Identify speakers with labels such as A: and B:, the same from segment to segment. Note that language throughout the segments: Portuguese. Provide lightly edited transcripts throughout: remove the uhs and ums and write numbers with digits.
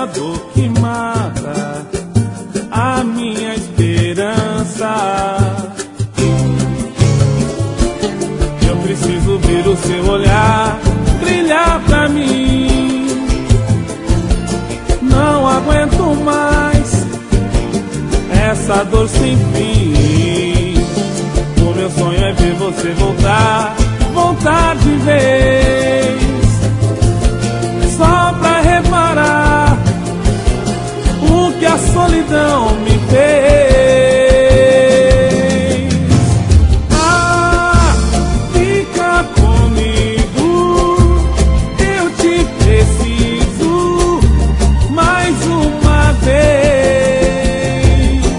A: dor que mata a minha esperança. Eu preciso ver o seu olhar brilhar pra mim. Não aguento mais essa dor sem fim. O meu sonho é ver você voltar, voltar de vez, só pra reparar o que a solidão me fez. Ah, fica comigo, eu te preciso mais uma vez.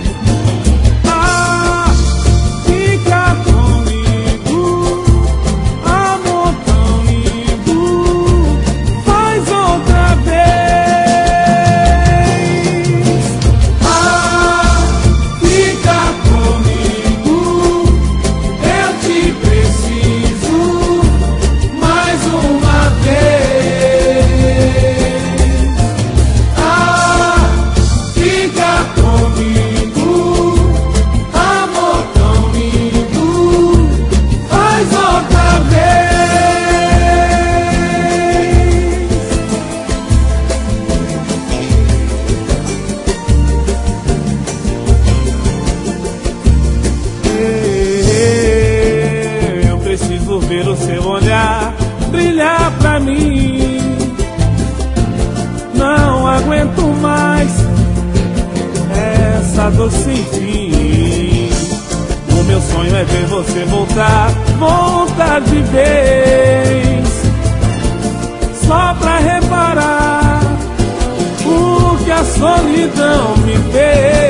A: Ah, fica comigo, amor tão lindo, faz outra vez. Ah, fica comigo, eu te preciso mais uma vez. Ah, fica comigo, amor tão lindo, faz outra vez. Eu preciso ver o seu olhar brilhar pra mim. Não aguento mais essa dor sem fim. O meu sonho é ver você voltar, voltar de vez, só pra reparar o que a solidão me fez.